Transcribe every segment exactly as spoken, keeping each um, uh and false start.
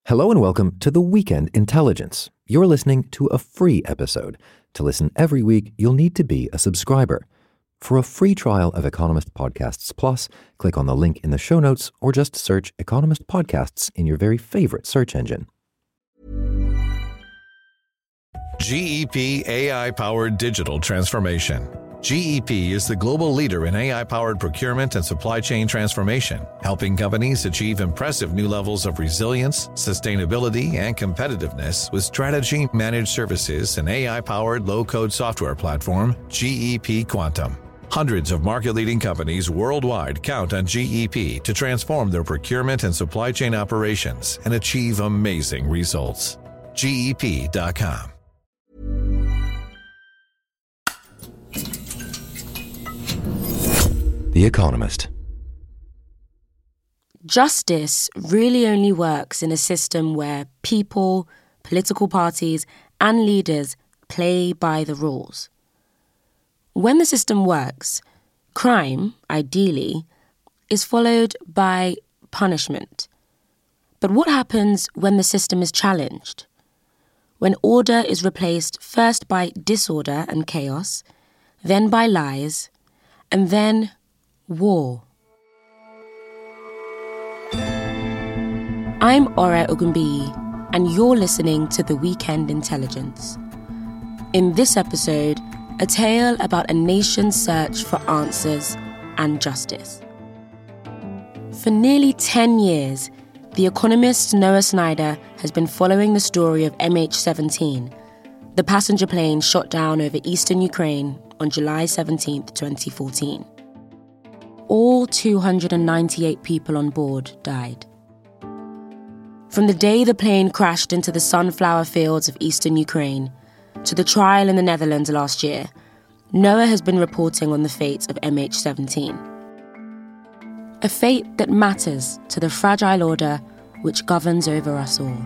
Hello and welcome to The Weekend Intelligence. You're listening to a free episode. To listen every week, you'll need to be a subscriber. For a free trial of Economist Podcasts Plus, click on the link in the show notes or just search Economist Podcasts in your very favorite search engine. G E P A I-powered digital transformation. G E P is the global leader in A I-powered procurement and supply chain transformation, helping companies achieve impressive new levels of resilience, sustainability, and competitiveness with strategy, managed services, and A I-powered low-code software platform, G E P Quantum. Hundreds of market-leading companies worldwide count on G E P to transform their procurement and supply chain operations and achieve amazing results. G E P dot com. The Economist. Justice really only works in a system where people, political parties, and leaders play by the rules. When the system works, crime, ideally, is followed by punishment. But what happens when the system is challenged? When order is replaced first by disorder and chaos, then by lies, and then war. I'm Ora Ogunbiyi, and you're listening to The Weekend Intelligence. In this episode, a tale about a nation's search for answers and justice. For nearly ten years, The Economist's Noah Snyder has been following the story of M H seventeen, the passenger plane shot down over eastern Ukraine on July seventeenth, twenty fourteen. All two hundred ninety-eight people on board died. From the day the plane crashed into the sunflower fields of eastern Ukraine to the trial in the Netherlands last year, Noah has been reporting on the fate of M H seventeen. A fate that matters to the fragile order which governs over us all.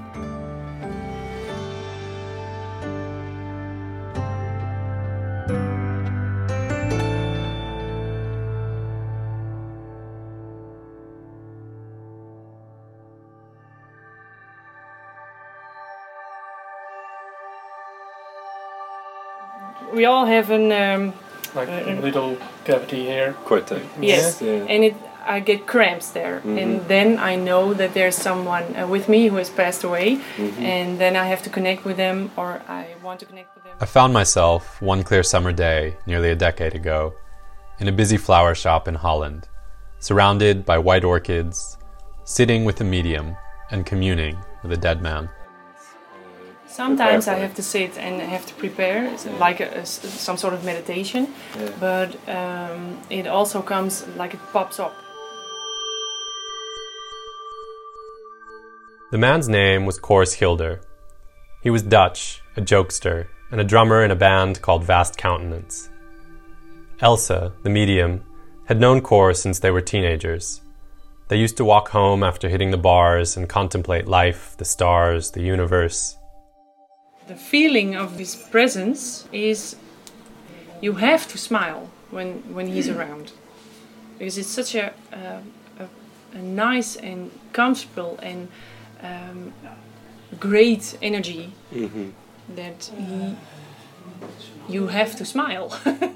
We all have an um, like uh, a little cavity here. Quite a yes, yeah. and it I get cramps there, mm-hmm. and then I know that there's someone uh, with me who has passed away, mm-hmm. and then I have to connect with them, or I want to connect with them. I found myself one clear summer day nearly a decade ago in a busy flower shop in Holland, surrounded by white orchids, sitting with a medium and communing with a dead man. Sometimes I have to sit and I have to prepare, like a, a, some sort of meditation, yeah. but um, it also comes like it pops up. The man's name was Cor Schilder. He was Dutch, a jokester, and a drummer in a band called Vast Countenance. Elsa, the medium, had known Cor since they were teenagers. They used to walk home after hitting the bars and contemplate life, the stars, the universe. The feeling of his presence is you have to smile when, when he's around, because it's such a, a, a, a nice and comfortable and um, great energy mm-hmm. that he, you have to smile.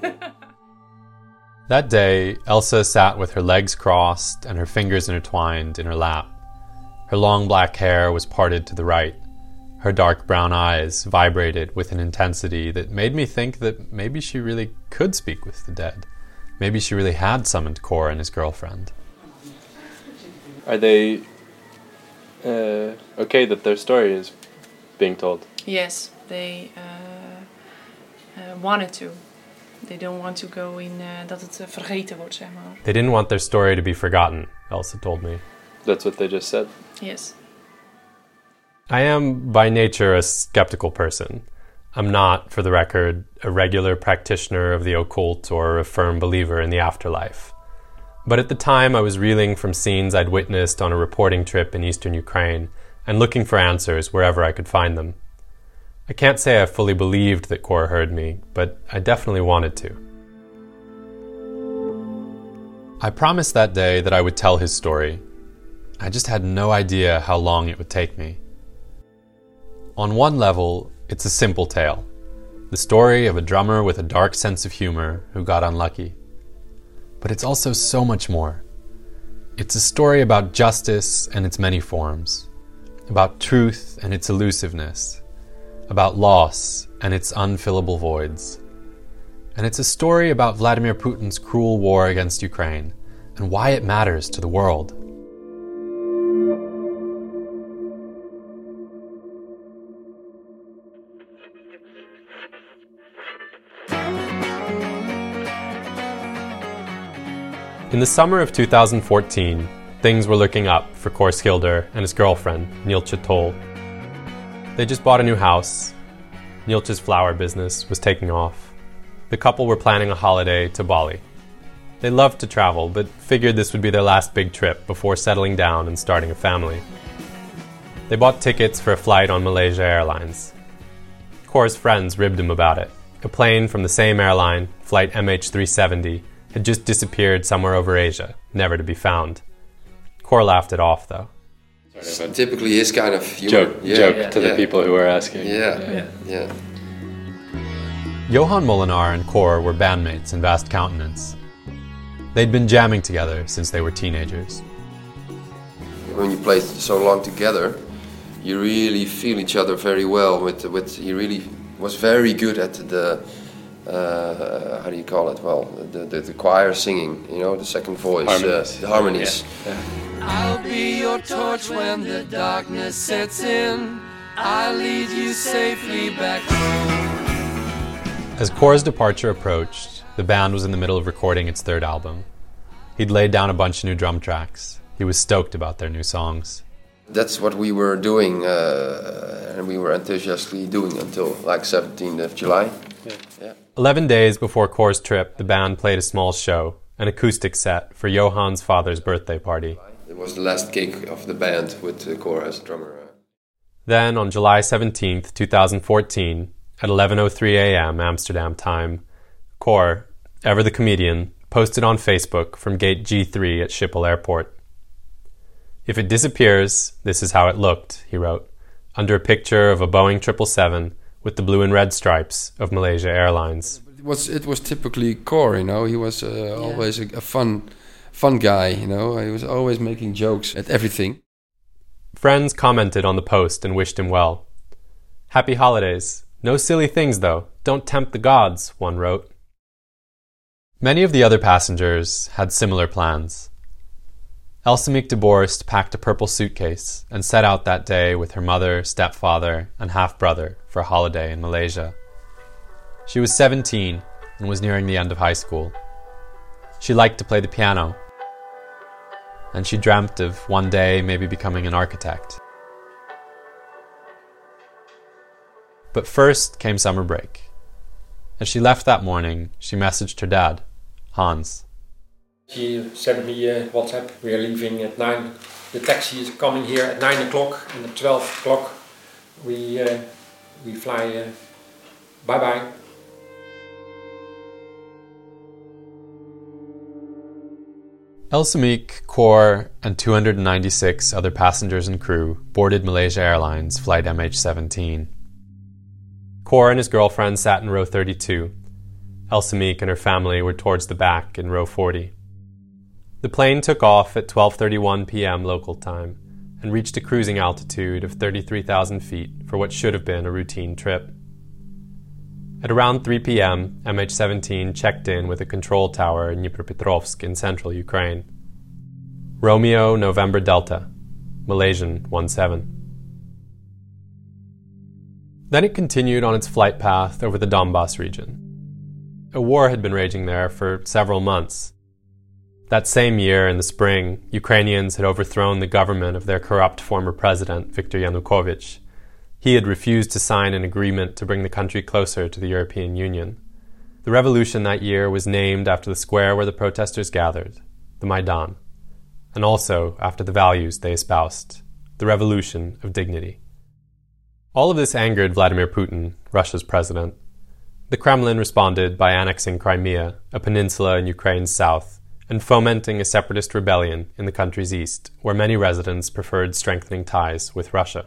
That day, Elsa sat with her legs crossed and her fingers intertwined in her lap. Her long black hair was parted to the right. Her dark brown eyes vibrated with an intensity that made me think that maybe she really could speak with the dead. Maybe she really had summoned Cor and his girlfriend. Are they uh, okay that their story is being told? Yes, they uh, uh, wanted to. They don't want to go in uh, dat het uh, vergeten wordt, zeg maar. They didn't want their story to be forgotten, Elsa told me. That's what they just said? Yes. I am, by nature, a skeptical person. I'm not, for the record, a regular practitioner of the occult or a firm believer in the afterlife. But at the time, I was reeling from scenes I'd witnessed on a reporting trip in eastern Ukraine and looking for answers wherever I could find them. I can't say I fully believed that Cor heard me, but I definitely wanted to. I promised that day that I would tell his story. I just had no idea how long it would take me. On one level, it's a simple tale. The story of a drummer with a dark sense of humor who got unlucky. But it's also so much more. It's a story about justice and its many forms, about truth and its elusiveness, about loss and its unfillable voids. And it's a story about Vladimir Putin's cruel war against Ukraine and why it matters to the world. In the summer of two thousand fourteen, things were looking up for Kåre Schilder and his girlfriend, Neeltje Toll. They just bought a new house. Neeltje's flower business was taking off. The couple were planning a holiday to Bali. They loved to travel, but figured this would be their last big trip before settling down and starting a family. They bought tickets for a flight on Malaysia Airlines. Kåre's friends ribbed him about it. A plane from the same airline, flight M H three seventy, had just disappeared somewhere over Asia, never to be found. Kåre laughed it off, though. Sort of typically his kind of humor. Joke, yeah. joke yeah. to the yeah. people who were asking. Yeah, yeah. yeah. Johan Molenaar and Kåre were bandmates in Vast Countenance. They'd been jamming together since they were teenagers. When you play so long together, you really feel each other very well. With, with he really was very good at the uh, how do you call it? Well, the, the the choir singing. You know, the second voice, harmonies. Uh, the harmonies. Yeah. Yeah. I'll be your torch when the darkness sets in. I'll lead you safely back home. As Kåre's departure approached, the band was in the middle of recording its third album. He'd laid down a bunch of new drum tracks. He was stoked about their new songs. That's what we were doing, uh, and we were enthusiastically doing until like seventeenth of July. Yeah. Yeah. Eleven days before Kåre's trip, the band played a small show, an acoustic set for Johan's father's birthday party. It was the last gig of the band with uh, Kåre as drummer. Then, on July seventeenth, twenty fourteen, at eleven oh three a.m. Amsterdam time, Kåre, ever the comedian, posted on Facebook from gate G three at Schiphol Airport. "If it disappears, this is how it looked," he wrote, under a picture of a Boeing triple seven with the blue and red stripes of Malaysia Airlines. It was it was typically Kåre, you know. He was uh, yeah. always a, a fun, fun guy, you know. He was always making jokes at everything. Friends commented on the post and wished him well. "Happy holidays. No silly things, though. Don't tempt the gods," one wrote. Many of the other passengers had similar plans. Elsemiek de Borst packed a purple suitcase and set out that day with her mother, stepfather, and half-brother for a holiday in Malaysia. She was seventeen and was nearing the end of high school. She liked to play the piano, and she dreamt of one day maybe becoming an architect. But first came summer break. As she left that morning, she messaged her dad, Hans. She sent me a WhatsApp. We are leaving at nine. The taxi is coming here at nine o'clock, and at twelve o'clock we uh, we fly. Uh, bye bye. Elsemiek, Kåre, and two hundred ninety-six other passengers and crew boarded Malaysia Airlines flight M H seventeen. Kåre and his girlfriend sat in row thirty-two. Elsemiek and her family were towards the back in row forty. The plane took off at twelve thirty-one p.m. local time and reached a cruising altitude of thirty-three thousand feet for what should have been a routine trip. At around three p.m., M H seventeen checked in with a control tower in Dnipropetrovsk in central Ukraine. Romeo November Delta, Malaysian one seven. Then it continued on its flight path over the Donbas region. A war had been raging there for several months. That same year, in the spring, Ukrainians had overthrown the government of their corrupt former president, Viktor Yanukovych. He had refused to sign an agreement to bring the country closer to the European Union. The revolution that year was named after the square where the protesters gathered, the Maidan, and also after the values they espoused, the revolution of dignity. All of this angered Vladimir Putin, Russia's president. The Kremlin responded by annexing Crimea, a peninsula in Ukraine's south, and fomenting a separatist rebellion in the country's east, where many residents preferred strengthening ties with Russia.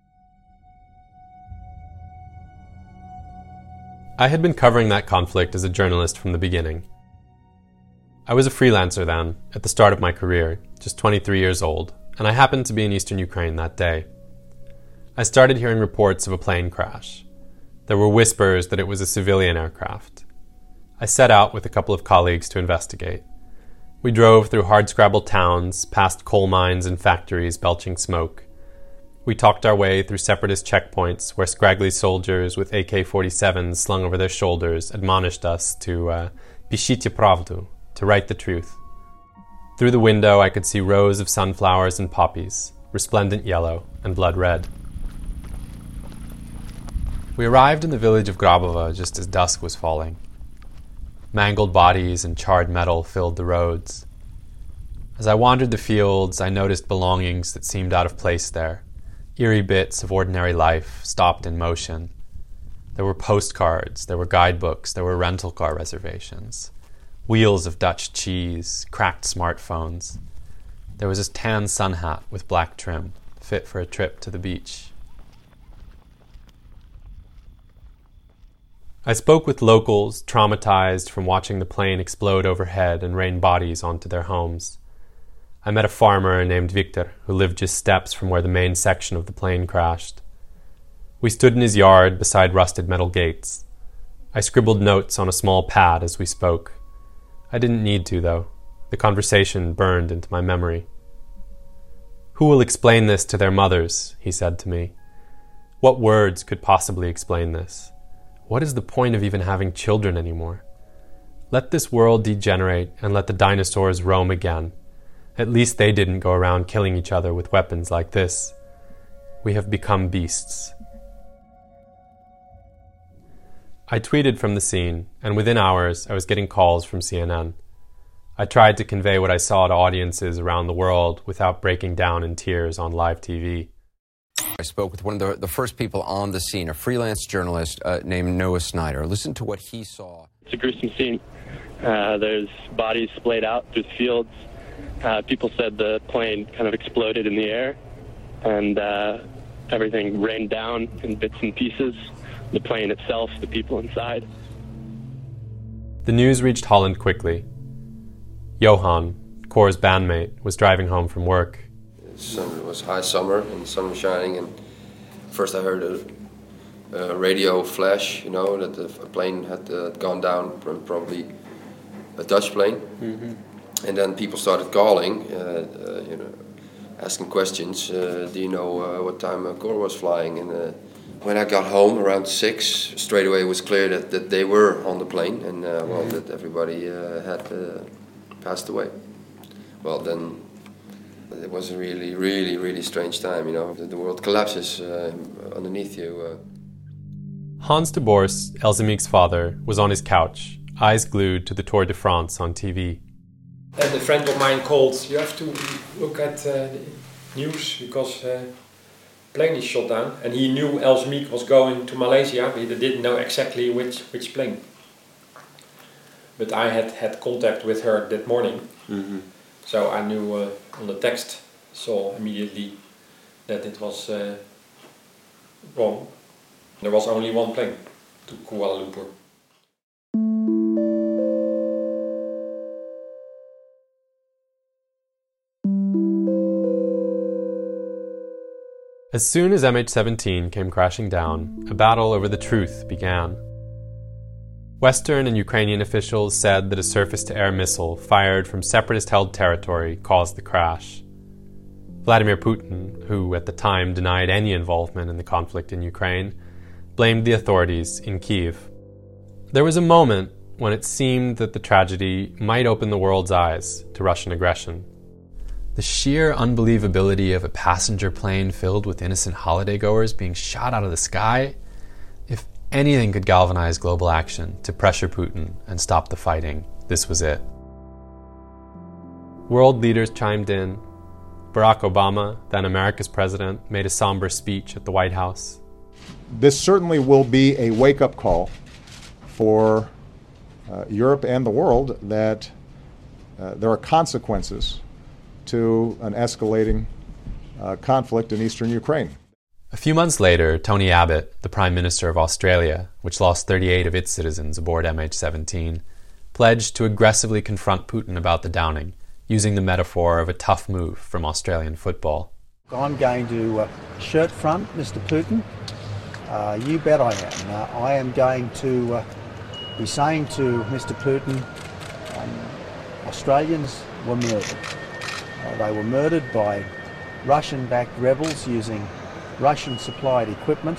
I had been covering that conflict as a journalist from the beginning. I was a freelancer then, at the start of my career, just twenty-three years old, and I happened to be in eastern Ukraine that day. I started hearing reports of a plane crash. There were whispers that it was a civilian aircraft. I set out with a couple of colleagues to investigate. We drove through hard-scrabbled towns, past coal mines and factories belching smoke. We talked our way through separatist checkpoints where scraggly soldiers with A K forty-sevens slung over their shoulders admonished us to uh, "Pishite pravdu," to write the truth. Through the window I could see rows of sunflowers and poppies, resplendent yellow and blood red. We arrived in the village of Grabovo just as dusk was falling. Mangled bodies and charred metal filled the roads. As I wandered the fields, I noticed belongings that seemed out of place there. Eerie bits of ordinary life stopped in motion. There were postcards, there were guidebooks, there were rental car reservations. Wheels of Dutch cheese, cracked smartphones. There was a tan sun hat with black trim, fit for a trip to the beach. I spoke with locals, traumatized from watching the plane explode overhead and rain bodies onto their homes. I met a farmer named Victor, who lived just steps from where the main section of the plane crashed. We stood in his yard beside rusted metal gates. I scribbled notes on a small pad as we spoke. I didn't need to, though. The conversation burned into my memory. "Who will explain this to their mothers?" he said to me. "What words could possibly explain this? What is the point of even having children anymore? Let this world degenerate and let the dinosaurs roam again. At least they didn't go around killing each other with weapons like this. We have become beasts." I tweeted from the scene, and within hours I was getting calls from C N N. I tried to convey what I saw to audiences around the world without breaking down in tears on live T V. I spoke with one of the, the first people on the scene, a freelance journalist uh, named Noah Snyder. Listen to what he saw. It's a gruesome scene. Uh, there's bodies splayed out through the fields. Uh, people said the plane kind of exploded in the air, and uh, everything rained down in bits and pieces. The plane itself, the people inside. The news reached Holland quickly. Johan, Kor's bandmate, was driving home from work. It was high summer and the sun was shining, and first I heard a, a radio flash, you know, that the plane had uh, gone down, probably a Dutch plane. Mm-hmm. And then people started calling, uh, uh, you know, asking questions. Uh, do you know uh, what time uh, Kor was flying? And uh, when I got home around six, straight away it was clear that, that they were on the plane, and uh, well, that everybody uh, had uh, passed away. Well, then it was a really, really, really strange time. You know, the, the world collapses uh, underneath you. Uh. Hans de Boers, Elzemiek's father, was on his couch, eyes glued to the Tour de France on T V. And a friend of mine called, "You have to look at uh, the news because uh, plane is shot down." And he knew Elzemiek was going to Malaysia, but he didn't know exactly which, which plane. But I had had contact with her that morning. Mm-hmm. So I knew uh, on the text, saw immediately that it was uh, wrong. There was only one plane to Kuala Lumpur. As soon as M H seventeen came crashing down, a battle over the truth began. Western and Ukrainian officials said that a surface-to-air missile fired from separatist-held territory caused the crash. Vladimir Putin, who at the time denied any involvement in the conflict in Ukraine, blamed the authorities in Kyiv. There was a moment when it seemed that the tragedy might open the world's eyes to Russian aggression. The sheer unbelievability of a passenger plane filled with innocent holidaygoers being shot out of the sky. If anything could galvanize global action to pressure Putin and stop the fighting, this was it. World leaders chimed in. Barack Obama, then America's president, made a somber speech at the White House. This certainly will be a wake-up call for uh, Europe and the world that uh, there are consequences to an escalating uh, conflict in eastern Ukraine. A few months later, Tony Abbott, the Prime Minister of Australia, which lost thirty-eight of its citizens aboard M H seventeen, pledged to aggressively confront Putin about the downing, using the metaphor of a tough move from Australian football. I'm going to uh, shirt front Mister Putin. Uh, you bet I am. Uh, I am going to uh, be saying to Mister Putin, um, Australians were murdered. Uh, they were murdered by Russian-backed rebels using Russian-supplied equipment.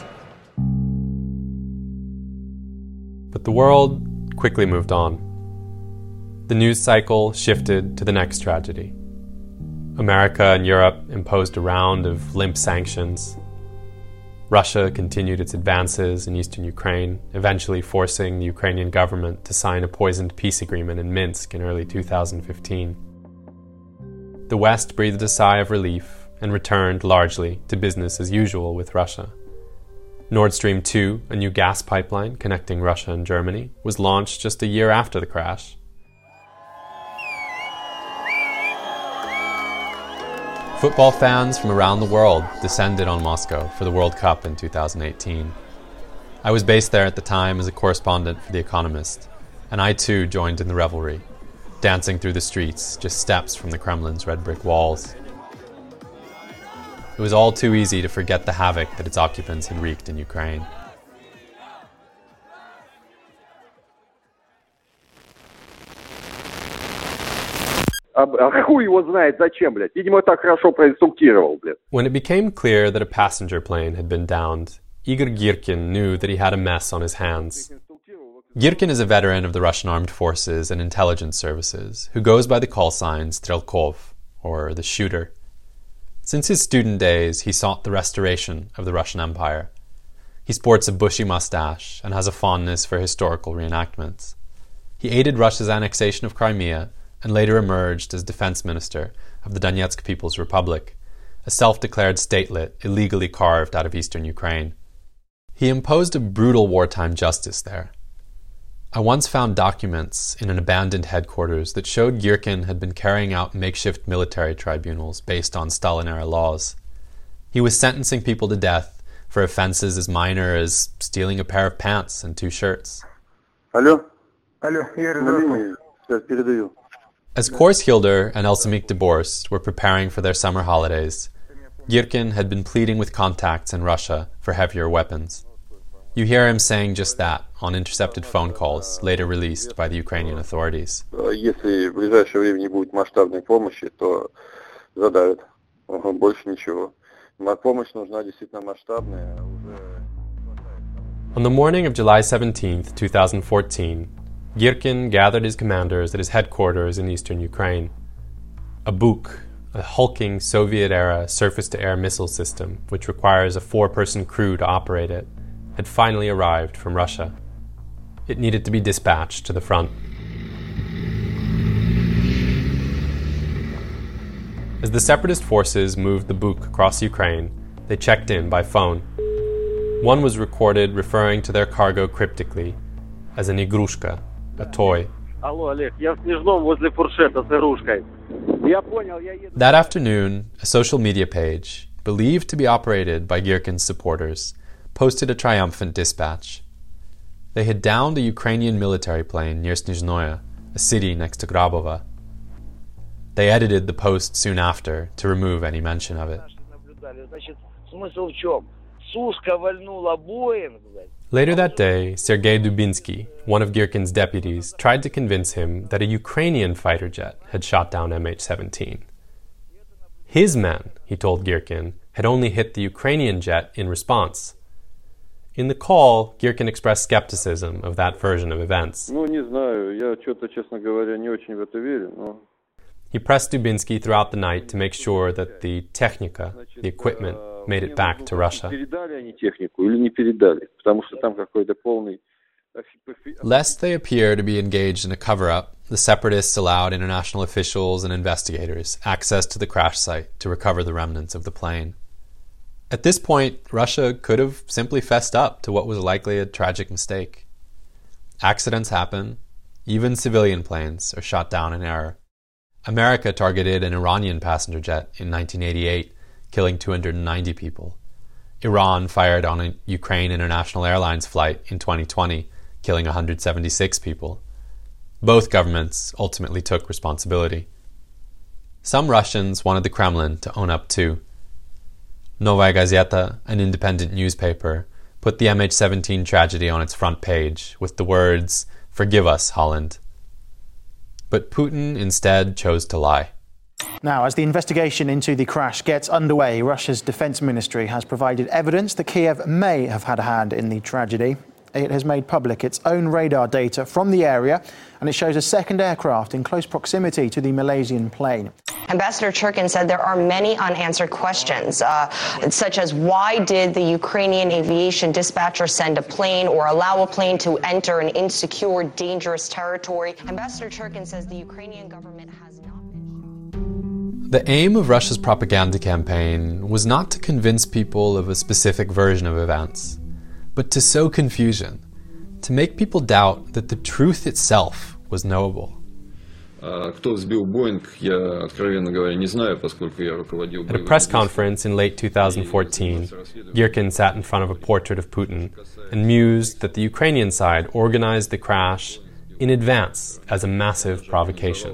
But the world quickly moved on. The news cycle shifted to the next tragedy. America and Europe imposed a round of limp sanctions. Russia continued its advances in eastern Ukraine, eventually forcing the Ukrainian government to sign a poisoned peace agreement in Minsk in early two thousand fifteen. The West breathed a sigh of relief and returned largely to business as usual with Russia. Nord Stream two, a new gas pipeline connecting Russia and Germany, was launched just a year after the crash. Football fans from around the world descended on Moscow for the World Cup in two thousand eighteen. I was based there at the time as a correspondent for The Economist, and I too joined in the revelry, dancing through the streets just steps from the Kremlin's red brick walls. It was all too easy to forget the havoc that its occupants had wreaked in Ukraine. When it became clear that a passenger plane had been downed, Igor Girkin knew that he had a mess on his hands. Girkin is a veteran of the Russian armed forces and intelligence services who goes by the call sign Strelkov, or the shooter. Since his student days, he sought the restoration of the Russian Empire. He sports a bushy mustache and has a fondness for historical reenactments. He aided Russia's annexation of Crimea and later emerged as defense minister of the Donetsk People's Republic, a self-declared statelet illegally carved out of eastern Ukraine. He imposed a brutal wartime justice there. I once found documents in an abandoned headquarters that showed Girkin had been carrying out makeshift military tribunals based on Stalin-era laws. He was sentencing people to death for offenses as minor as stealing a pair of pants and two shirts. Hello? Hello, here. As Kors Hilder and Elsamik de Borst were preparing for their summer holidays, Girkin had been pleading with contacts in Russia for heavier weapons. You hear him saying just that on intercepted phone calls later released by the Ukrainian authorities. Если в ближайшее время не будет масштабной помощи, то задавят. Больше ничего. Помощь нужна действительно масштабная. On the morning of July seventeenth, twenty fourteen, Girkin gathered his commanders at his headquarters in eastern Ukraine. A Buk, a hulking Soviet-era surface-to-air missile system which requires a four-person crew to operate it, had finally arrived from Russia. It needed to be dispatched to the front. As the separatist forces moved the Buk across Ukraine, they checked in by phone. One was recorded referring to their cargo cryptically as an igrushka, a toy. That afternoon, a social media page, believed to be operated by Girkin's supporters, posted a triumphant dispatch. They had downed a Ukrainian military plane near Snizhnoye, a city next to Grabova. They edited the post soon after to remove any mention of it. Later that day, Sergei Dubinsky, one of Girkin's deputies, tried to convince him that a Ukrainian fighter jet had shot down M H seventeen. His men, he told Girkin, had only hit the Ukrainian jet in response. In the call, Girkin expressed skepticism of that version of events. He pressed Dubinsky throughout the night to make sure that the technika, the equipment, made it back to Russia. Lest they appear to be engaged in a cover-up, the separatists allowed international officials and investigators access to the crash site to recover the remnants of the plane. At this point, Russia could have simply fessed up to what was likely a tragic mistake. Accidents happen. Even civilian planes are shot down in error. America targeted an Iranian passenger jet in nineteen eighty-eight, killing two hundred ninety people. Iran fired on a Ukraine International Airlines flight in twenty twenty, killing one hundred seventy-six people. Both governments ultimately took responsibility. Some Russians wanted the Kremlin to own up too. Novaya Gazeta, an independent newspaper, put the M H seventeen tragedy on its front page with the words, "Forgive us, Holland." But Putin instead chose to lie. Now, as the investigation into the crash gets underway, Russia's defense ministry has provided evidence that Kiev may have had a hand in the tragedy. It has made public its own radar data from the area, and it shows a second aircraft in close proximity to the Malaysian plane. Ambassador Churkin said there are many unanswered questions, uh, such as why did the Ukrainian aviation dispatcher send a plane or allow a plane to enter an insecure, dangerous territory? Ambassador Churkin says the Ukrainian government has not been... The aim of Russia's propaganda campaign was not to convince people of a specific version of events, but to sow confusion, to make people doubt that the truth itself was knowable. At a press conference in late two thousand fourteen, Girkin sat in front of a portrait of Putin and mused that the Ukrainian side organized the crash in advance as a massive provocation.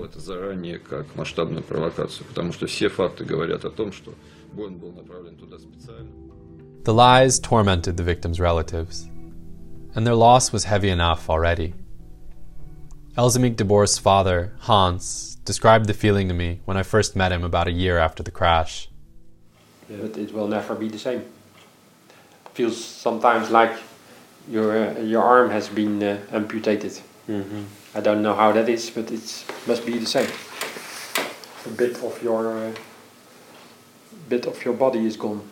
The lies tormented the victims' relatives, and their loss was heavy enough already. Elzemik Debor's father, Hans, described the feeling to me when I first met him about a year after the crash. But it will never be the same. It feels sometimes like your uh, your arm has been uh, amputated. Mm-hmm. I don't know how that is, but it must be the same. A bit of your uh, bit of your body is gone.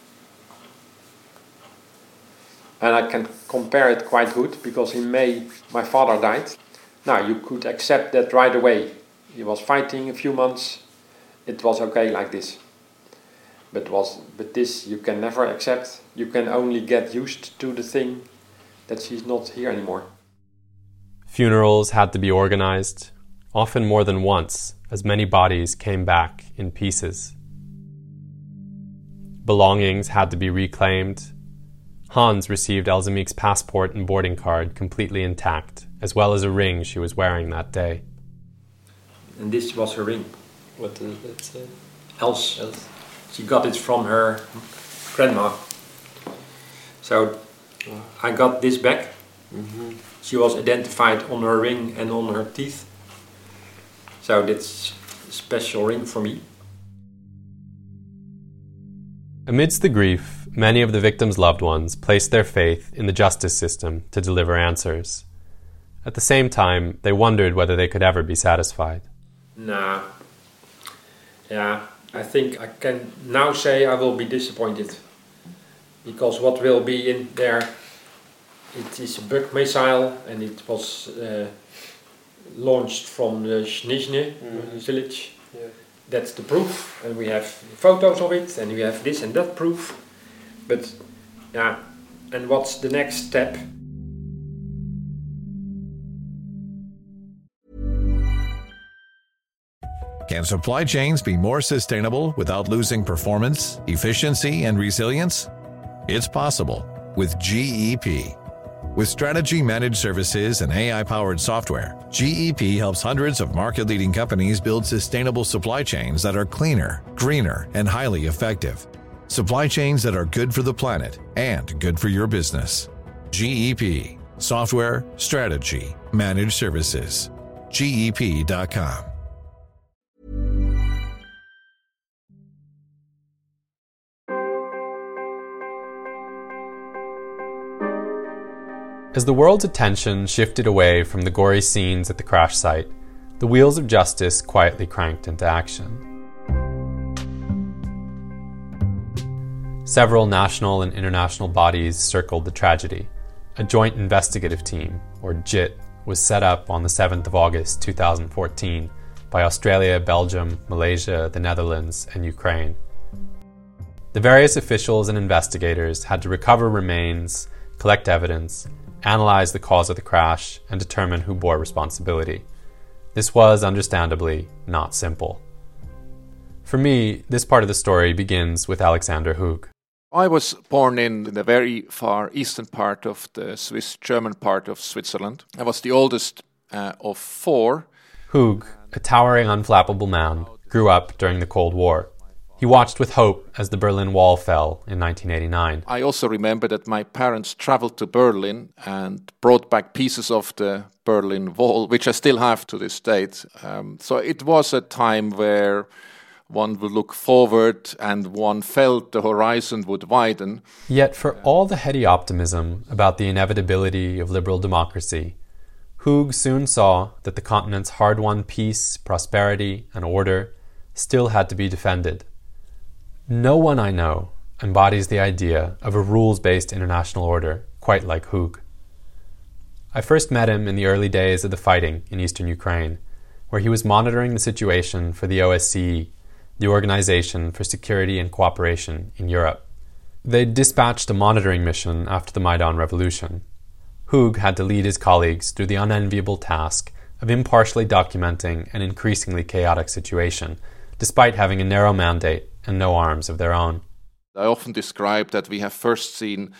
And I can compare it quite good, because in May my father died. Now, you could accept that right away. He was fighting a few months. It was okay like this. But was but this you can never accept. You can only get used to the thing that she's not here anymore. Funerals had to be organized, often more than once, as many bodies came back in pieces. Belongings had to be reclaimed. Hans received Elzemik's passport and boarding card completely intact, as well as a ring she was wearing that day. And this was her ring. What does it say? Else. Else. She got it from her grandma. So I got this back. Mm-hmm. She was identified on her ring and on her teeth. So that's a special ring for me. Amidst the grief, many of the victims' loved ones placed their faith in the justice system to deliver answers. At the same time, they wondered whether they could ever be satisfied. Nah. Yeah, I think I can now say I will be disappointed. Because what will be in there, it is a Buk missile, and it was uh, launched from the Snizhne mm-hmm. village. Yeah. That's the proof, and we have photos of it, and we have this and that proof. But, yeah, and what's the next step? Can supply chains be more sustainable without losing performance, efficiency, and resilience? It's possible with G E P. With strategy managed services and A I-powered software, G E P helps hundreds of market-leading companies build sustainable supply chains that are cleaner, greener, and highly effective. Supply chains that are good for the planet and good for your business. G E P. Software, strategy, managed services. G E P dot com. As the world's attention shifted away from the gory scenes at the crash site, the wheels of justice quietly cranked into action. Several national and international bodies circled the tragedy. A joint investigative team, or J I T, was set up on the seventh of August two thousand fourteen by Australia, Belgium, Malaysia, the Netherlands, and Ukraine. The various officials and investigators had to recover remains, collect evidence, analyze the cause of the crash, and determine who bore responsibility. This was, understandably, not simple. For me, this part of the story begins with Alexander Hug. I was born in the very far eastern part of the Swiss-German part of Switzerland. I was the oldest uh, of four. Hug, a towering, unflappable man, grew up during the Cold War. He watched with hope as the Berlin Wall fell in nineteen eighty-nine. I also remember that my parents traveled to Berlin and brought back pieces of the Berlin Wall, which I still have to this date. Um, so it was a time where one would look forward and one felt the horizon would widen. Yet for all the heady optimism about the inevitability of liberal democracy, Hug soon saw that the continent's hard-won peace, prosperity, and order still had to be defended. No one I know embodies the idea of a rules-based international order quite like Hug. I first met him in the early days of the fighting in eastern Ukraine, where he was monitoring the situation for the O S C E, the Organization for Security and Cooperation in Europe. They'd dispatched a monitoring mission after the Maidan Revolution. Hug had to lead his colleagues through the unenviable task of impartially documenting an increasingly chaotic situation, despite having a narrow mandate and no arms of their own. I often describe that we have first seen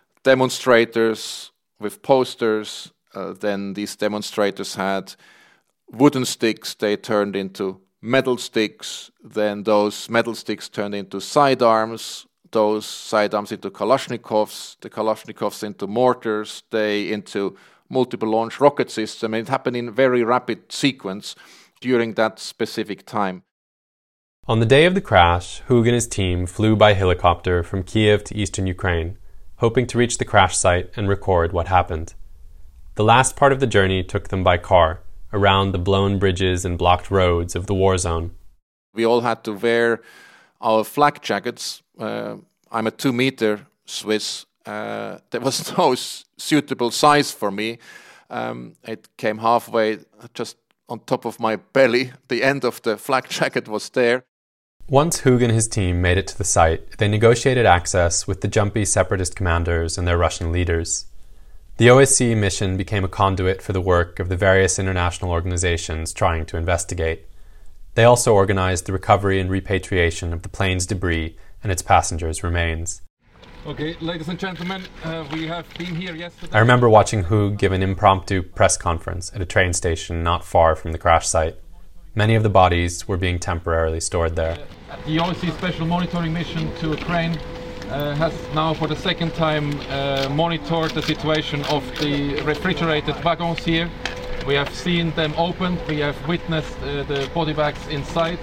demonstrators with posters, uh, then these demonstrators had wooden sticks, they turned into metal sticks, then those metal sticks turned into sidearms, those sidearms into Kalashnikovs, the Kalashnikovs into mortars, they into multiple launch rocket system, and it happened in very rapid sequence during that specific time. On the day of the crash, Hug and his team flew by helicopter from Kiev to eastern Ukraine, hoping to reach the crash site and record what happened. The last part of the journey took them by car, around the blown bridges and blocked roads of the war zone. We all had to wear our flak jackets. Uh, I'm a two-meter Swiss. Uh, there was no s- suitable size for me. Um, it came halfway, just on top of my belly. The end of the flak jacket was there. Once Hug and his team made it to the site, they negotiated access with the jumpy separatist commanders and their Russian leaders. The O S C E mission became a conduit for the work of the various international organizations trying to investigate. They also organized the recovery and repatriation of the plane's debris and its passengers' remains. Okay, ladies and gentlemen, uh, we have been here yesterday. I remember watching Hug give an impromptu press conference at a train station not far from the crash site. Many of the bodies were being temporarily stored there. The O S C E Special Monitoring Mission to Ukraine uh, has now for the second time uh, monitored the situation of the refrigerated wagons here. We have seen them opened, we have witnessed uh, the body bags inside.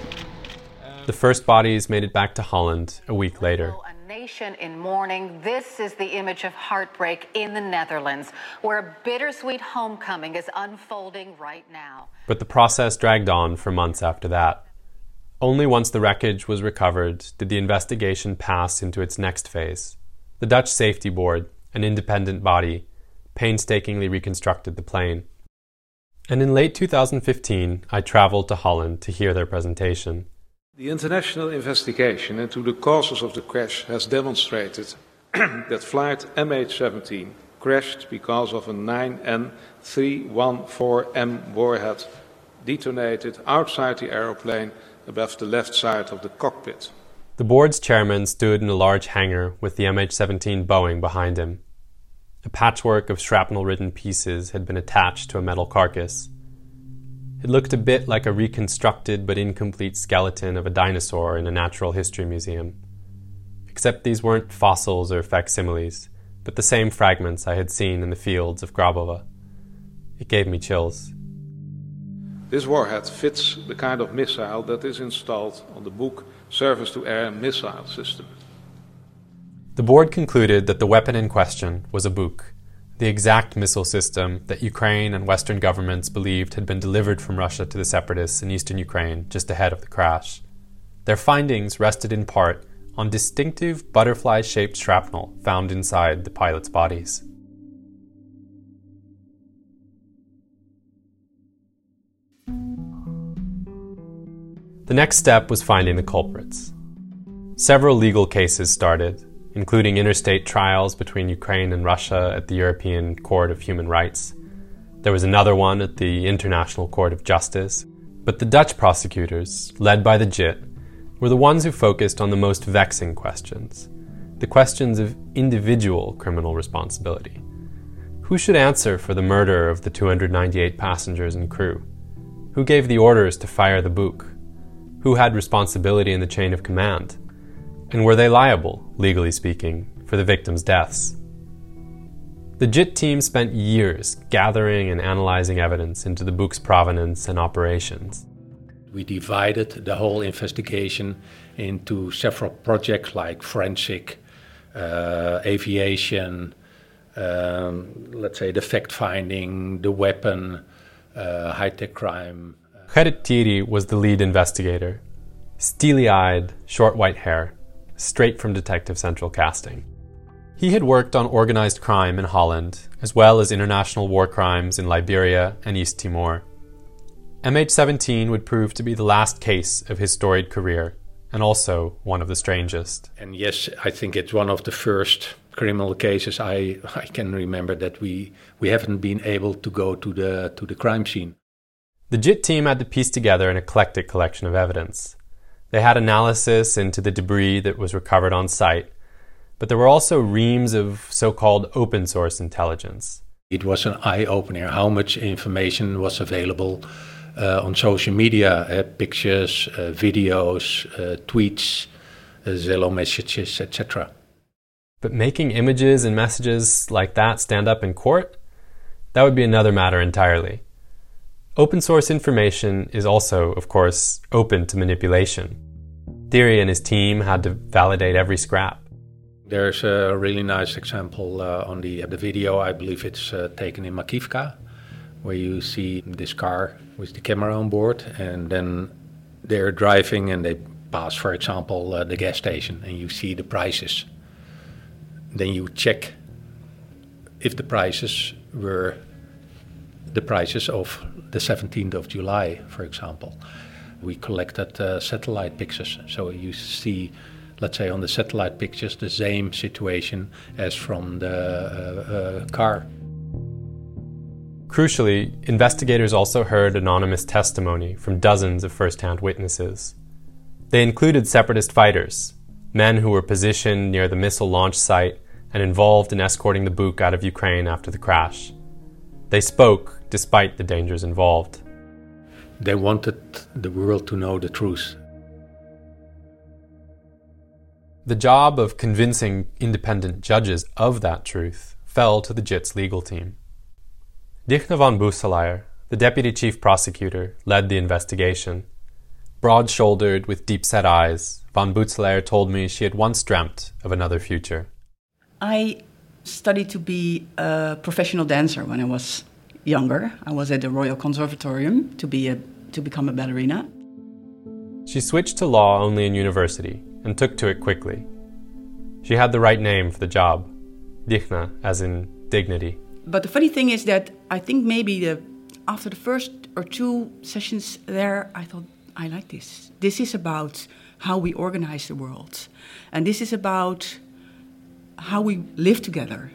The first bodies made it back to Holland a week later. Nation in mourning. This is the image of heartbreak in the Netherlands, where a bittersweet homecoming is unfolding right now. But the process dragged on for months after that. Only once the wreckage was recovered did the investigation pass into its next phase. The Dutch Safety Board, an independent body, painstakingly reconstructed the plane. And in late two thousand fifteen, I traveled to Holland to hear their presentation. The international investigation into the causes of the crash has demonstrated that flight M H seventeen crashed because of a nine N three one four M warhead detonated outside the aeroplane above the left side of the cockpit. The board's chairman stood in a large hangar with the M H seventeen Boeing behind him. A patchwork of shrapnel-ridden pieces had been attached to a metal carcass. It looked a bit like a reconstructed but incomplete skeleton of a dinosaur in a natural history museum. Except these weren't fossils or facsimiles, but the same fragments I had seen in the fields of Grabova. It gave me chills. This warhead fits the kind of missile that is installed on the Buk surface-to-air missile system. The board concluded that the weapon in question was a Buk, the exact missile system that Ukraine and Western governments believed had been delivered from Russia to the separatists in eastern Ukraine just ahead of the crash. Their findings rested in part on distinctive butterfly-shaped shrapnel found inside the pilots' bodies. The next step was finding the culprits. Several legal cases started, including interstate trials between Ukraine and Russia at the European Court of Human Rights. There was another one at the International Court of Justice, but the Dutch prosecutors, led by the J I T, were the ones who focused on the most vexing questions, the questions of individual criminal responsibility. Who should answer for the murder of the two hundred ninety-eight passengers and crew? Who gave the orders to fire the Buk? Who had responsibility in the chain of command? And were they liable, legally speaking, for the victims' deaths? The J I T team spent years gathering and analyzing evidence into the Buk's provenance and operations. We divided the whole investigation into several projects like forensic, uh, aviation, um, let's say the fact-finding, the weapon, uh, high-tech crime. Gerrit Thierry was the lead investigator. Steely-eyed, short white hair, straight from Detective Central casting. He had worked on organized crime in Holland, as well as international war crimes in Liberia and East Timor. M H seventeen would prove to be the last case of his storied career, and also one of the strangest. And yes, I think it's one of the first criminal cases I, I can remember that we, we haven't been able to go to the, to the crime scene. The J I T team had to piece together an eclectic collection of evidence. They had analysis into the debris that was recovered on site, but there were also reams of so-called open source intelligence. It was an eye-opener how much information was available uh, on social media, uh, pictures, uh, videos, uh, tweets, uh, Zello messages, et cetera. But making images and messages like that stand up in court? That would be another matter entirely. Open source information is also, of course, open to manipulation. Thierry and his team had to validate every scrap. There's a really nice example uh, on the, uh, the video. I believe it's uh, taken in Makivka, where you see this car with the camera on board, and then they're driving and they pass, for example, uh, the gas station, and you see the prices. Then you check if the prices were the prices of the seventeenth of July, for example. We collected uh, satellite pictures, so you see, let's say on the satellite pictures, the same situation as from the uh, uh, car. Crucially, investigators also heard anonymous testimony from dozens of first-hand witnesses. They included separatist fighters, men who were positioned near the missile launch site and involved in escorting the Buk out of Ukraine after the crash. They spoke despite the dangers involved. They wanted the world to know the truth. The job of convincing independent judges of that truth fell to the J I T's legal team. Dichna van Boeselaer, the deputy chief prosecutor, led the investigation. Broad-shouldered with deep-set eyes, van Boeselaer told me she had once dreamt of another future. I studied to be a professional dancer when I was younger. I was at the Royal Conservatorium to be a to become a ballerina. She switched to law only in university and took to it quickly. She had the right name for the job, Dichna, as in dignity. But the funny thing is that I think maybe the, after the first or two sessions there, I thought, I like this. This is about how we organize the world. And this is about how we live together.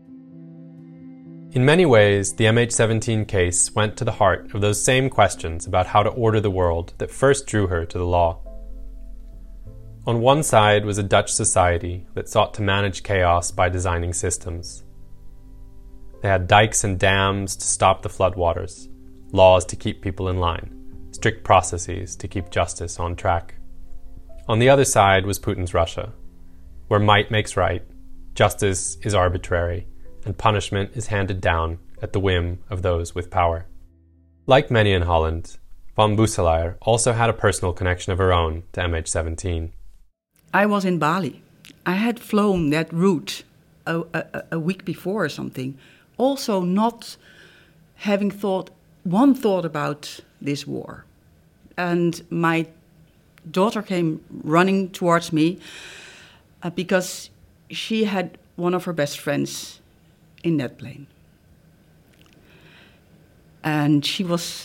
In many ways, the M H seventeen case went to the heart of those same questions about how to order the world that first drew her to the law. On one side was a Dutch society that sought to manage chaos by designing systems. They had dikes and dams to stop the floodwaters, laws to keep people in line, strict processes to keep justice on track. On the other side was Putin's Russia, where might makes right, justice is arbitrary, and punishment is handed down at the whim of those with power. Like many in Holland, van Boeselaer also had a personal connection of her own to M H seventeen. I was in Bali. I had flown that route a, a, a week before or something, also not having thought one thought about this war. And my daughter came running towards me uh, because she had one of her best friends in that plane. And she was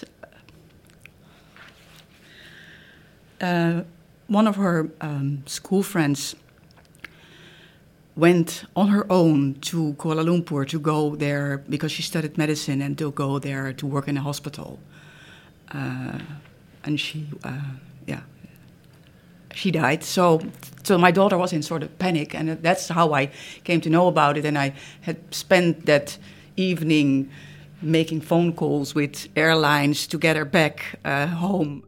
uh, one of her um, school friends went on her own to Kuala Lumpur to go there because she studied medicine and to go there to work in a hospital. Uh, and she, uh, yeah, she died. So, so my daughter was in sort of panic, and that's how I came to know about it. And I had spent that evening making phone calls with airlines to get her back uh, home.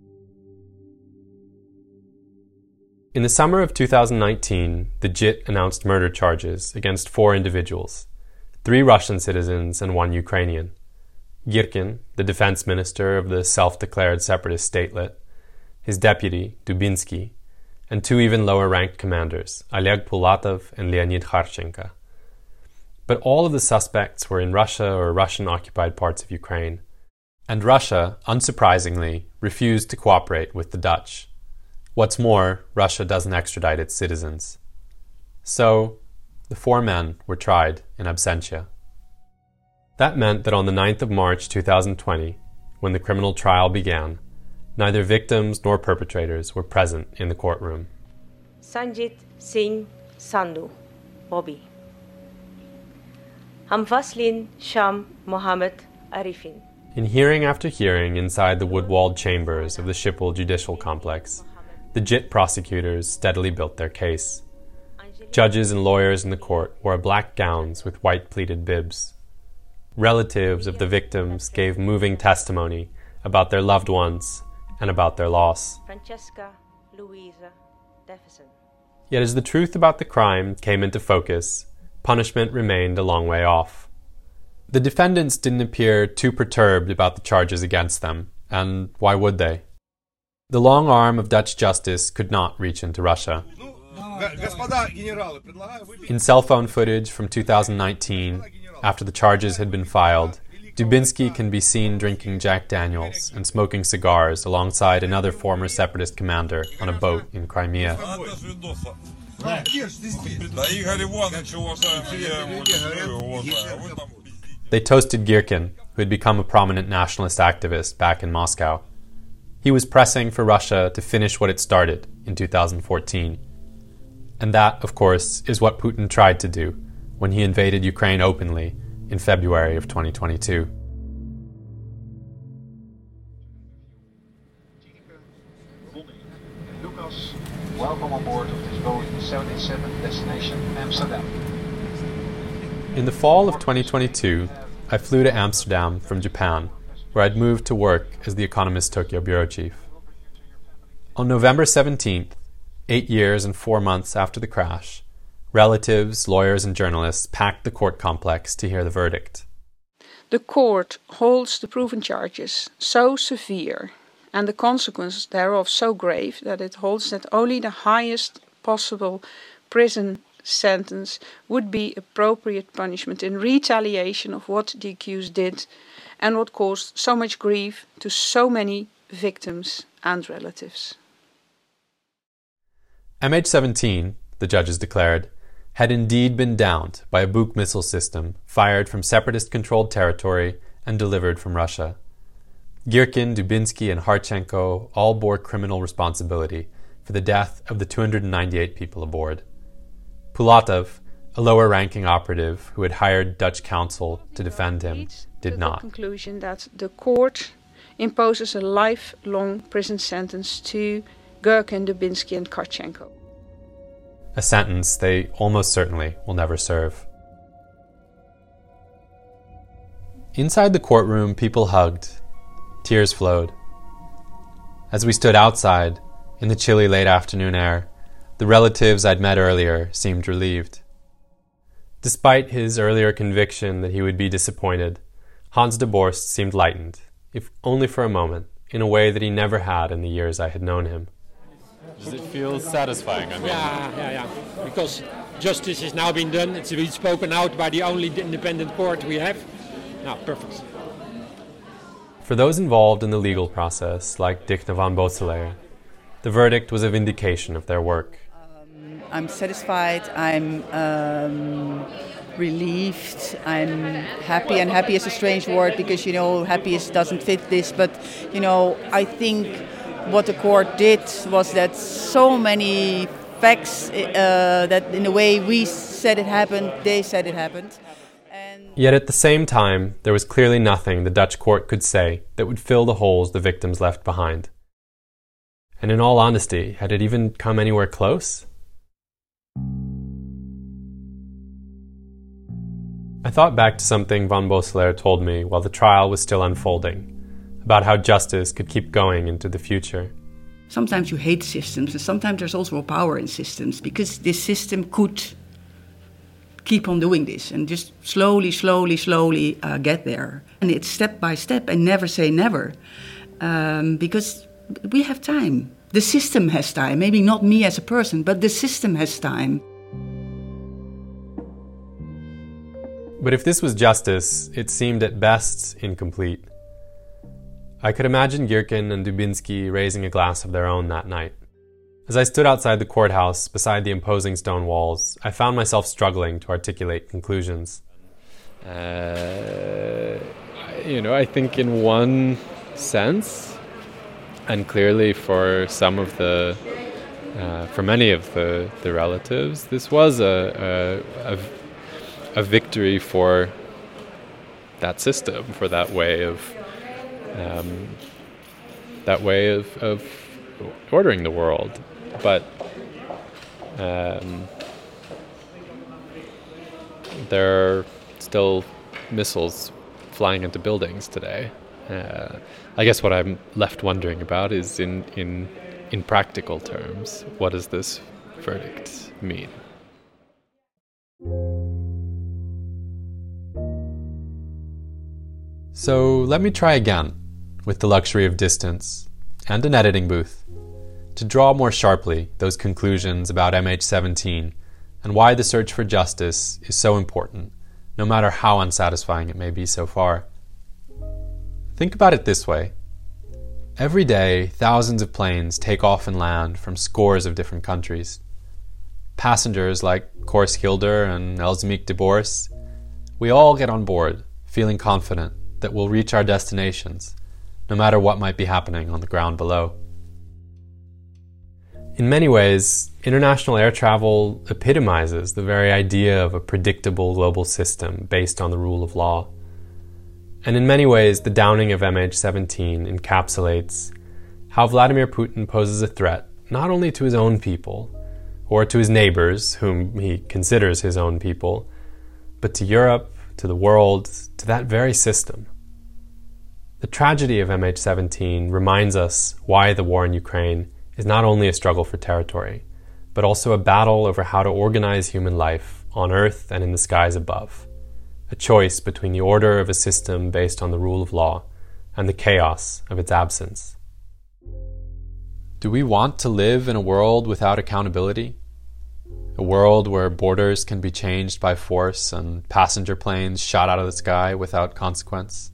In the summer of two thousand nineteen, the J I T announced murder charges against four individuals, three Russian citizens and one Ukrainian. Girkin, the defense minister of the self-declared separatist statelet, his deputy, Dubinsky, and two even lower-ranked commanders, Oleg Pulatov and Leonid Kharchenko. But all of the suspects were in Russia or Russian-occupied parts of Ukraine, and Russia, unsurprisingly, refused to cooperate with the Dutch. What's more, Russia doesn't extradite its citizens. So, the four men were tried in absentia. That meant that on the ninth of March two thousand twenty, when the criminal trial began, neither victims nor perpetrators were present in the courtroom. Sanjit Singh Sandhu, Bobby. Hamfaslin Sham Mohammed Arifin. In hearing after hearing inside the wood-walled chambers of the Schiphol judicial complex, the J I T prosecutors steadily built their case. Judges and lawyers in the court wore black gowns with white pleated bibs. Relatives of the victims gave moving testimony about their loved ones and about their loss. Francesca Louisa Defferson. Yet as the truth about the crime came into focus, punishment remained a long way off. The defendants didn't appear too perturbed about the charges against them, and why would they? The long arm of Dutch justice could not reach into Russia. In cell phone footage from two thousand nineteen, after the charges had been filed, Dubinsky can be seen drinking Jack Daniels and smoking cigars alongside another former separatist commander on a boat in Crimea. They toasted Girkin, who had become a prominent nationalist activist back in Moscow. He was pressing for Russia to finish what it started in two thousand fourteen. And that, of course, is what Putin tried to do when he invaded Ukraine openly in February of twenty twenty-two. Lucas, welcome on board of this Boeing seven eighty-seven destination Amsterdam. In the fall of twenty twenty-two, I flew to Amsterdam from Japan, where I'd moved to work as The Economist Tokyo bureau chief. On November seventeenth, eight years and four months after the crash, relatives, lawyers, and journalists packed the court complex to hear the verdict. The court holds the proven charges so severe and the consequences thereof so grave that it holds that only the highest possible prison sentence would be appropriate punishment in retaliation of what the accused did and what caused so much grief to so many victims and relatives. M H seventeen, the judges declared, had indeed been downed by a Buk missile system fired from separatist-controlled territory and delivered from Russia. Girkin, Dubinsky, and Kharchenko all bore criminal responsibility for the death of the two hundred ninety-eight people aboard. Pulatov, a lower-ranking operative who had hired Dutch counsel to defend him, did not. The conclusion that the court imposes a lifelong prison sentence to Girkin, Dubinsky, and Kharchenko. A sentence they almost certainly will never serve. Inside the courtroom, people hugged. Tears flowed. As we stood outside, in the chilly late afternoon air, the relatives I'd met earlier seemed relieved. Despite his earlier conviction that he would be disappointed, Hans de Borst seemed lightened, if only for a moment, in a way that he never had in the years I had known him. Does it feel satisfying? I mean, yeah, yeah, yeah. Because justice has now been done. It's been spoken out by the only independent court we have. Now, perfect. For those involved in the legal process, like Dickne van Bosselaer, the verdict was a vindication of their work. Um, I'm satisfied. I'm um, relieved. I'm happy. And happy is a strange word because, you know, happy doesn't fit this. But, you know, I think what the court did was that so many facts uh, that in the way we said it happened, they said it happened. Yet at the same time, there was clearly nothing the Dutch court could say that would fill the holes the victims left behind. And in all honesty, had it even come anywhere close? I thought back to something Van Bosselaer told me while the trial was still unfolding, about how justice could keep going into the future. Sometimes you hate systems, and sometimes there's also a power in systems, because this system could keep on doing this and just slowly, slowly, slowly uh, get there. And it's step by step, and never say never, um, because we have time. The system has time, maybe not me as a person, but the system has time. But if this was justice, it seemed at best incomplete. I could imagine Girkin and Dubinsky raising a glass of their own that night. As I stood outside the courthouse, beside the imposing stone walls, I found myself struggling to articulate conclusions. Uh, you know, I think in one sense, and clearly for some of the, uh, for many of the, the relatives, this was a, a, a, a victory for that system, for that way of, um, that way of, of ordering the world. But um, there are still missiles flying into buildings today. Uh, I guess what I'm left wondering about is in, in, in practical terms, what does this verdict mean? So let me try again, with the luxury of distance and an editing booth, to draw more sharply those conclusions about M H seventeen and why the search for justice is so important, no matter how unsatisfying it may be so far. Think about it this way. Every day, thousands of planes take off and land from scores of different countries. Passengers like Kors Hilder and Elsemiek de Boers, we all get on board, feeling confident that we'll reach our destinations, no matter what might be happening on the ground below. In many ways, international air travel epitomizes the very idea of a predictable global system based on the rule of law. And in many ways, the downing of M H seventeen encapsulates how Vladimir Putin poses a threat not only to his own people, or to his neighbors, whom he considers his own people, but to Europe, to the world, to that very system. The tragedy of M H seventeen reminds us why the war in Ukraine is not only a struggle for territory, but also a battle over how to organize human life on Earth and in the skies above. A choice between the order of a system based on the rule of law and the chaos of its absence. Do we want to live in a world without accountability? A world where borders can be changed by force and passenger planes shot out of the sky without consequence?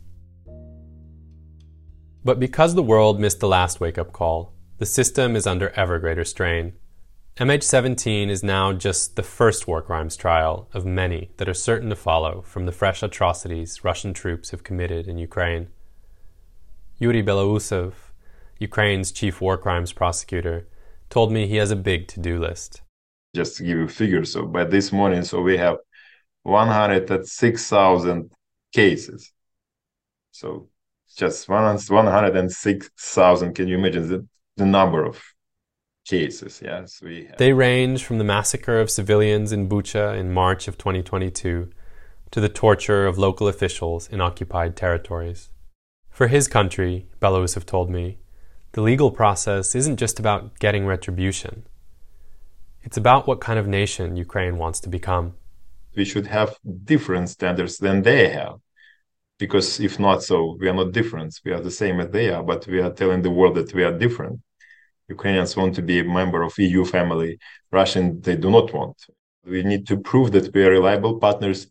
But because the world missed the last wake-up call, the system is under ever greater strain. M H seventeen is now just the first war crimes trial of many that are certain to follow from the fresh atrocities Russian troops have committed in Ukraine. Yuri Belousov, Ukraine's chief war crimes prosecutor, told me he has a big to-do list. Just to give you figures, so by this morning, so we have one hundred six thousand cases. So just one hundred six thousand, can you imagine the, the number of cases? Yes, we have. They range from the massacre of civilians in Bucha in March of twenty twenty-two to the torture of local officials in occupied territories. For his country, Belousov told me, the legal process isn't just about getting retribution. It's about what kind of nation Ukraine wants to become. We should have different standards than they have. Because if not so, we are not different. We are the same as they are, but we are telling the world that we are different. Ukrainians want to be a member of E U family. Russians, they do not want. We need to prove that we are reliable partners.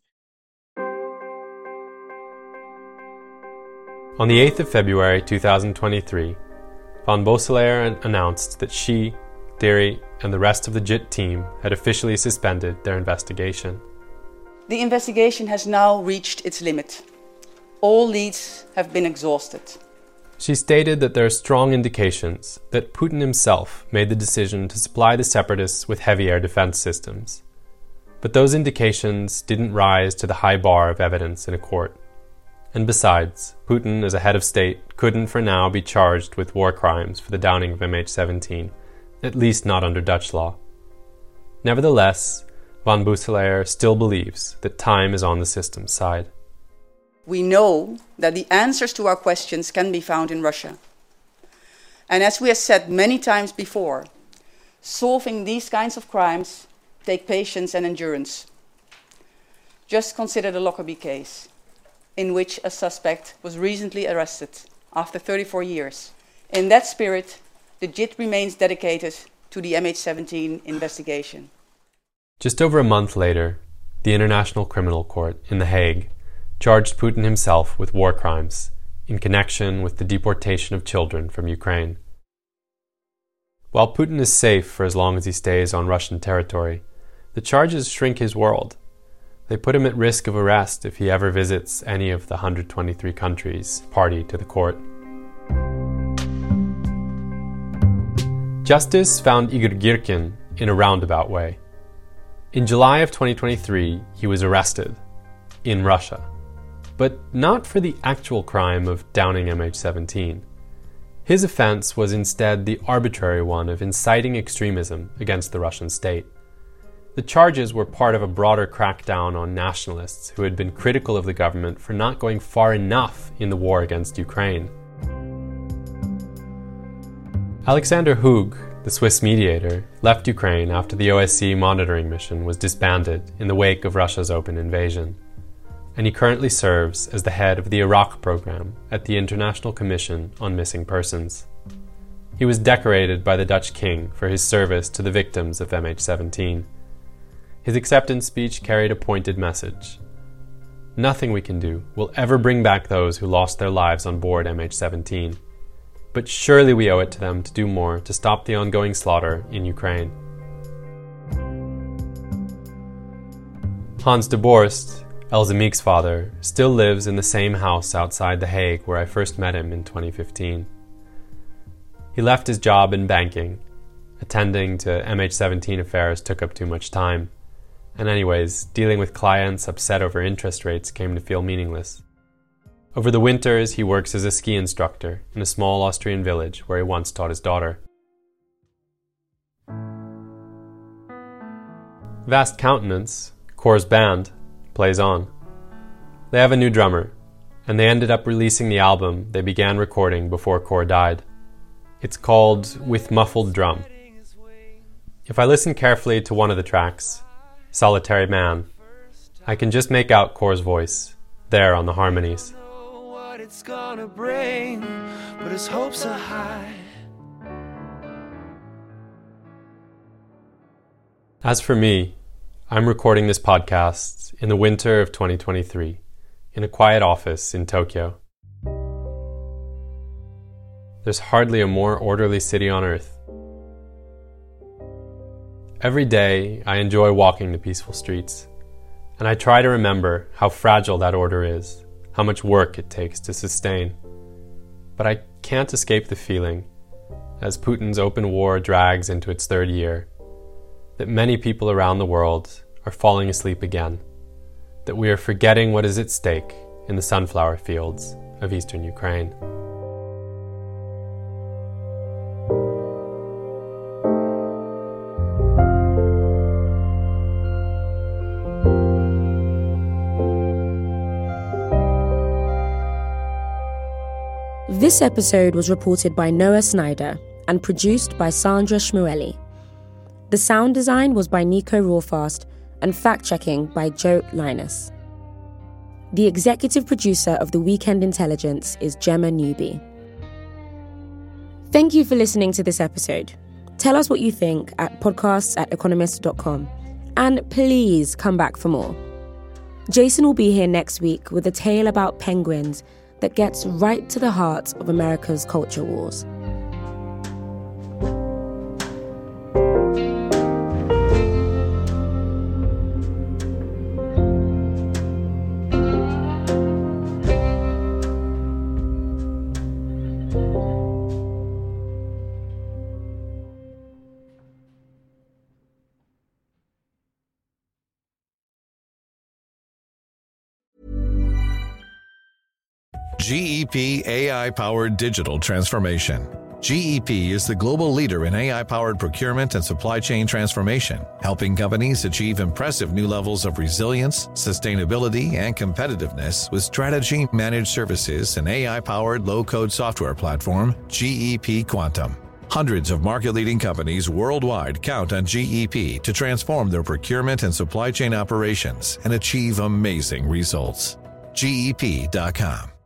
On the eighth of February two thousand twenty-three, Van Bosselaer announced that she, Deri, and the rest of the J I T team had officially suspended their investigation. The investigation has now reached its limit. All leads have been exhausted. She stated that there are strong indications that Putin himself made the decision to supply the separatists with heavy air defense systems. But those indications didn't rise to the high bar of evidence in a court. And besides, Putin, as a head of state, couldn't for now be charged with war crimes for the downing of M H seventeen, at least not under Dutch law. Nevertheless, Van Bosselaer still believes that time is on the system's side. We know that the answers to our questions can be found in Russia. And as we have said many times before, solving these kinds of crimes take patience and endurance. Just consider the Lockerbie case, in which a suspect was recently arrested after thirty-four years. In that spirit, the J I T remains dedicated to the M H seventeen investigation. Just over a month later, the International Criminal Court in The Hague charged Putin himself with war crimes in connection with the deportation of children from Ukraine. While Putin is safe for as long as he stays on Russian territory, the charges shrink his world. They put him at risk of arrest if he ever visits any of the one hundred twenty-three countries party to the court. Justice found Igor Girkin in a roundabout way. In July of twenty twenty-three, he was arrested in Russia, but not for the actual crime of downing M H seventeen. His offense was instead the arbitrary one of inciting extremism against the Russian state. The charges were part of a broader crackdown on nationalists who had been critical of the government for not going far enough in the war against Ukraine. Alexander Hug, the Swiss mediator, left Ukraine after the O S C monitoring mission was disbanded in the wake of Russia's open invasion, and he currently serves as the head of the Iraq program at the International Commission on Missing Persons. He was decorated by the Dutch king for his service to the victims of M H seventeen. His acceptance speech carried a pointed message. Nothing we can do will ever bring back those who lost their lives on board M H seventeen. But surely we owe it to them to do more to stop the ongoing slaughter in Ukraine. Hans de Borst, Elze Meek's father, still lives in the same house outside The Hague where I first met him in twenty fifteen. He left his job in banking. Attending to M H seventeen affairs took up too much time. And anyways, dealing with clients upset over interest rates came to feel meaningless. Over the winters, he works as a ski instructor in a small Austrian village where he once taught his daughter. Vast Countenance, Core's band, plays on. They have a new drummer, and they ended up releasing the album they began recording before Core died. It's called With Muffled Drum. If I listen carefully to one of the tracks, Solitary Man, I can just make out Core's voice, there on the harmonies. What it's gonna bring, but his hopes are high. As for me, I'm recording this podcast in the winter of twenty twenty-three, in a quiet office in Tokyo. There's hardly a more orderly city on earth. Every day, I enjoy walking the peaceful streets, and I try to remember how fragile that order is, how much work it takes to sustain. But I can't escape the feeling, as Putin's open war drags into its third year, that many people around the world are falling asleep again, that we are forgetting what is at stake in the sunflower fields of eastern Ukraine. This episode was reported by Noah Snyder and produced by Sandra Schmueli. The sound design was by Nico Rawfast and fact-checking by Joe Linus. The executive producer of The Weekend Intelligence is Gemma Newby. Thank you for listening to this episode. Tell us what you think at podcasts at economist dot com. And please come back for more. Jason will be here next week with a tale about penguins that gets right to the heart of America's culture wars. G E P A I-powered digital transformation. G E P is the global leader in A I-powered procurement and supply chain transformation, helping companies achieve impressive new levels of resilience, sustainability, and competitiveness with strategy, managed services, and A I-powered low-code software platform, G E P Quantum. Hundreds of market-leading companies worldwide count on G E P to transform their procurement and supply chain operations and achieve amazing results. G E P dot com.